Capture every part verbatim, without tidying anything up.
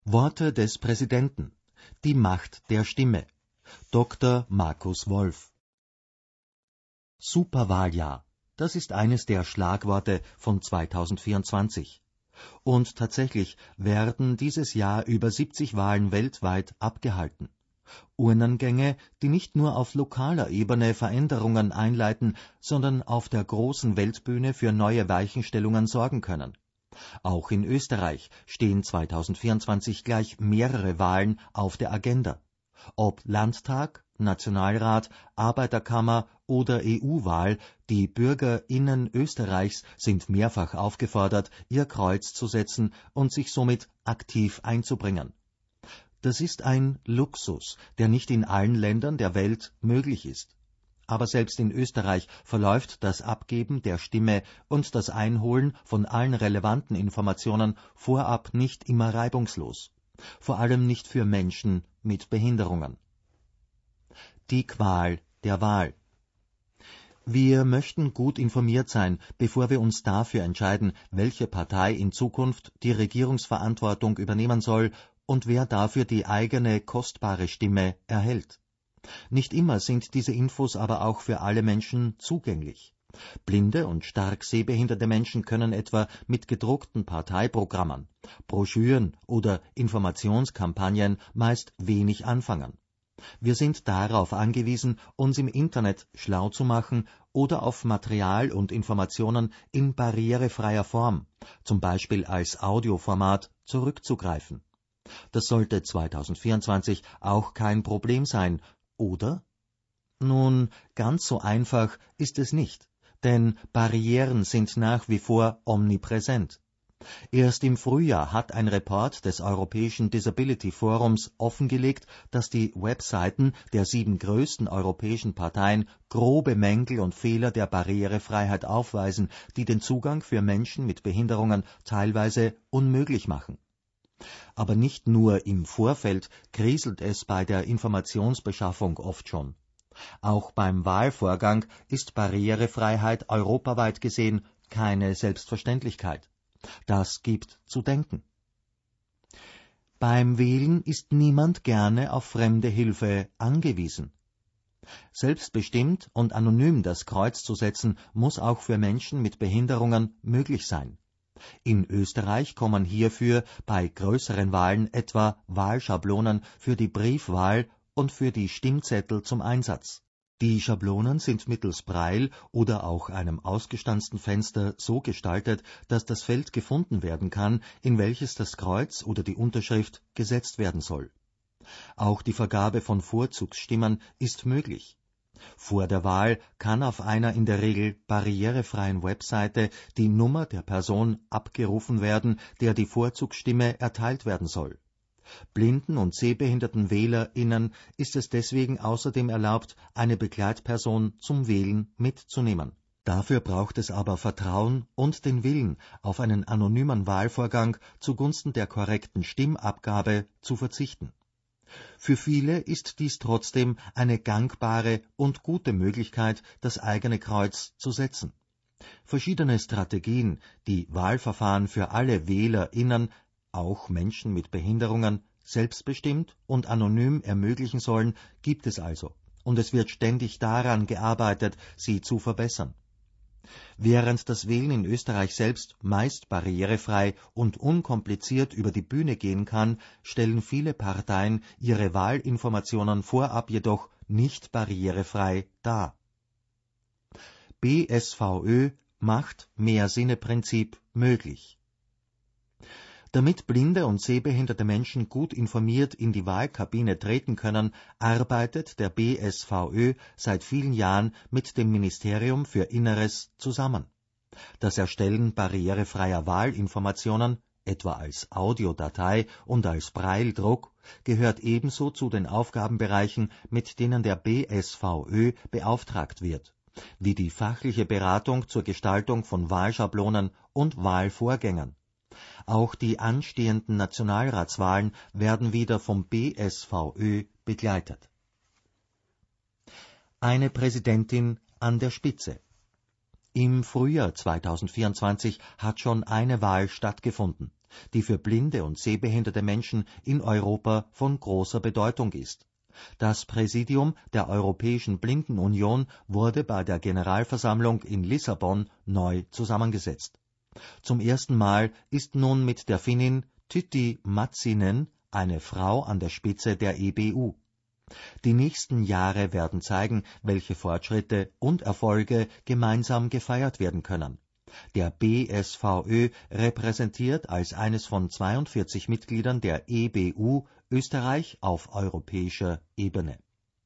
Worte des Präsidenten. Die Macht der Stimme. Doktor Markus Wolf. Superwahljahr. Das ist eines der Schlagworte von zweitausendvierundzwanzig. Und tatsächlich werden dieses Jahr über siebzig Wahlen weltweit abgehalten. Urnengänge, die nicht nur auf lokaler Ebene Veränderungen einleiten, sondern auf der großen Weltbühne für neue Weichenstellungen sorgen können. Auch in Österreich stehen zweitausendvierundzwanzig gleich mehrere Wahlen auf der Agenda. Ob Landtag, Nationalrat, Arbeiterkammer oder E U-Wahl, die BürgerInnen Österreichs sind mehrfach aufgefordert, ihr Kreuz zu setzen und sich somit aktiv einzubringen. Das ist ein Luxus, der nicht in allen Ländern der Welt möglich ist. Aber selbst in Österreich verläuft das Abgeben der Stimme und das Einholen von allen relevanten Informationen vorab nicht immer reibungslos. Vor allem nicht für Menschen mit Behinderungen. Die Qual der Wahl. Wir möchten gut informiert sein, bevor wir uns dafür entscheiden, welche Partei in Zukunft die Regierungsverantwortung übernehmen soll und wer dafür die eigene kostbare Stimme erhält. Nicht immer sind diese Infos aber auch für alle Menschen zugänglich. Blinde und stark sehbehinderte Menschen können etwa mit gedruckten Parteiprogrammen, Broschüren oder Informationskampagnen meist wenig anfangen. Wir sind darauf angewiesen, uns im Internet schlau zu machen oder auf Material und Informationen in barrierefreier Form, zum Beispiel als Audioformat, zurückzugreifen. Das sollte zweitausendvierundzwanzig auch kein Problem sein, oder? Nun, ganz so einfach ist es nicht, denn Barrieren sind nach wie vor omnipräsent. Erst im Frühjahr hat ein Report des Europäischen Disability Forums offengelegt, dass die Webseiten der sieben größten europäischen Parteien grobe Mängel und Fehler der Barrierefreiheit aufweisen, die den Zugang für Menschen mit Behinderungen teilweise unmöglich machen. Aber nicht nur im Vorfeld kriselt es bei der Informationsbeschaffung oft schon. Auch beim Wahlvorgang ist Barrierefreiheit europaweit gesehen keine Selbstverständlichkeit. Das gibt zu denken. Beim Wählen ist niemand gerne auf fremde Hilfe angewiesen. Selbstbestimmt und anonym das Kreuz zu setzen, muss auch für Menschen mit Behinderungen möglich sein. In Österreich kommen hierfür bei größeren Wahlen etwa Wahlschablonen für die Briefwahl und für die Stimmzettel zum Einsatz. Die Schablonen sind mittels Braille oder auch einem ausgestanzten Fenster so gestaltet, dass das Feld gefunden werden kann, in welches das Kreuz oder die Unterschrift gesetzt werden soll. Auch die Vergabe von Vorzugsstimmen ist möglich. Vor der Wahl kann auf einer in der Regel barrierefreien Webseite die Nummer der Person abgerufen werden, der die Vorzugsstimme erteilt werden soll. Blinden und sehbehinderten WählerInnen ist es deswegen außerdem erlaubt, eine Begleitperson zum Wählen mitzunehmen. Dafür braucht es aber Vertrauen und den Willen, auf einen anonymen Wahlvorgang zugunsten der korrekten Stimmabgabe zu verzichten. Für viele ist dies trotzdem eine gangbare und gute Möglichkeit, das eigene Kreuz zu setzen. Verschiedene Strategien, die Wahlverfahren für alle WählerInnen, auch Menschen mit Behinderungen, selbstbestimmt und anonym ermöglichen sollen, gibt es also, und es wird ständig daran gearbeitet, sie zu verbessern. Während das Wählen in Österreich selbst meist barrierefrei und unkompliziert über die Bühne gehen kann, stellen viele Parteien ihre Wahlinformationen vorab jedoch nicht barrierefrei dar. B S V Ö macht Mehr-Sinne-Prinzip möglich. Damit blinde und sehbehinderte Menschen gut informiert in die Wahlkabine treten können, arbeitet der B S V Ö seit vielen Jahren mit dem Ministerium für Inneres zusammen. Das Erstellen barrierefreier Wahlinformationen, etwa als Audiodatei und als Braille-Druck, gehört ebenso zu den Aufgabenbereichen, mit denen der B S V Ö beauftragt wird, wie die fachliche Beratung zur Gestaltung von Wahlschablonen und Wahlvorgängen. Auch die anstehenden Nationalratswahlen werden wieder vom B S V Ö begleitet. Eine Präsidentin an der Spitze. Im Frühjahr zweitausendvierundzwanzig hat schon eine Wahl stattgefunden, die für blinde und sehbehinderte Menschen in Europa von großer Bedeutung ist. Das Präsidium der Europäischen Blindenunion wurde bei der Generalversammlung in Lissabon neu zusammengesetzt. Zum ersten Mal ist nun mit der Finnin Tytti Matsinen eine Frau an der Spitze der E B U. Die nächsten Jahre werden zeigen, welche Fortschritte und Erfolge gemeinsam gefeiert werden können. Der B S V Ö repräsentiert als eines von zweiundvierzig Mitgliedern der E B U Österreich auf europäischer Ebene.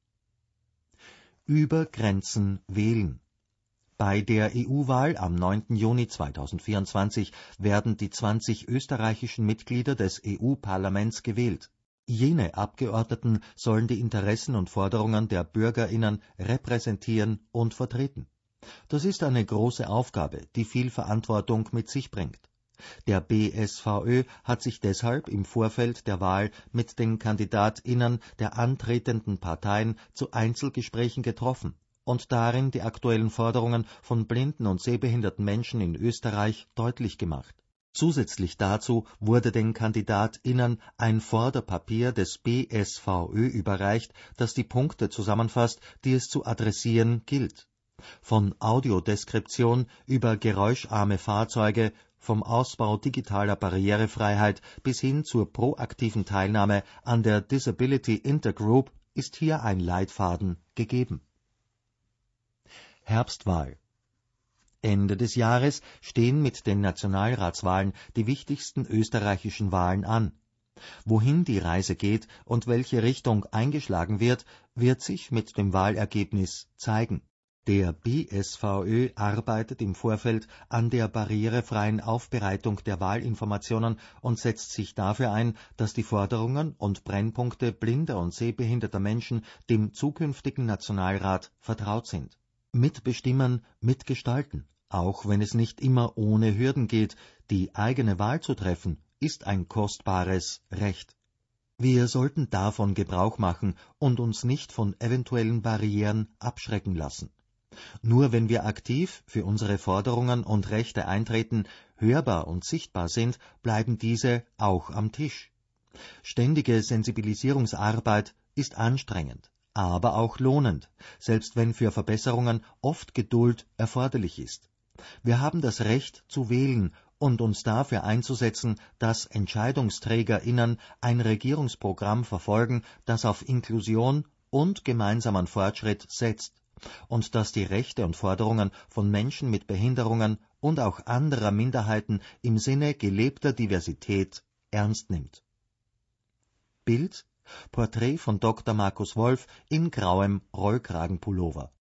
Über Grenzen wählen. Bei der E U-Wahl am neunten Juni zweitausendvierundzwanzig werden die zwanzig österreichischen Mitglieder des E U-Parlaments gewählt. Jene Abgeordneten sollen die Interessen und Forderungen der BürgerInnen repräsentieren und vertreten. Das ist eine große Aufgabe, die viel Verantwortung mit sich bringt. Der B S V Ö hat sich deshalb im Vorfeld der Wahl mit den KandidatInnen der antretenden Parteien zu Einzelgesprächen getroffen und darin die aktuellen Forderungen von blinden und sehbehinderten Menschen in Österreich deutlich gemacht. Zusätzlich dazu wurde den KandidatInnen ein Forderpapier des B S V Ö überreicht, das die Punkte zusammenfasst, die es zu adressieren gilt. Von Audiodeskription über geräuscharme Fahrzeuge, vom Ausbau digitaler Barrierefreiheit bis hin zur proaktiven Teilnahme an der Disability Intergroup ist hier ein Leitfaden gegeben. Herbstwahl. Ende des Jahres stehen mit den Nationalratswahlen die wichtigsten österreichischen Wahlen an. Wohin die Reise geht und welche Richtung eingeschlagen wird, wird sich mit dem Wahlergebnis zeigen. Der B S V Ö arbeitet im Vorfeld an der barrierefreien Aufbereitung der Wahlinformationen und setzt sich dafür ein, dass die Forderungen und Brennpunkte blinder und sehbehinderter Menschen dem zukünftigen Nationalrat vertraut sind. Mitbestimmen, mitgestalten, auch wenn es nicht immer ohne Hürden geht, die eigene Wahl zu treffen, ist ein kostbares Recht. Wir sollten davon Gebrauch machen und uns nicht von eventuellen Barrieren abschrecken lassen. Nur wenn wir aktiv für unsere Forderungen und Rechte eintreten, hörbar und sichtbar sind, bleiben diese auch am Tisch. Ständige Sensibilisierungsarbeit ist anstrengend, aber auch lohnend, selbst wenn für Verbesserungen oft Geduld erforderlich ist. Wir haben das Recht zu wählen und uns dafür einzusetzen, dass EntscheidungsträgerInnen ein Regierungsprogramm verfolgen, das auf Inklusion und gemeinsamen Fortschritt setzt und das die Rechte und Forderungen von Menschen mit Behinderungen und auch anderer Minderheiten im Sinne gelebter Diversität ernst nimmt. Bild: Porträt von Doktor Markus Wolf in grauem Rollkragenpullover.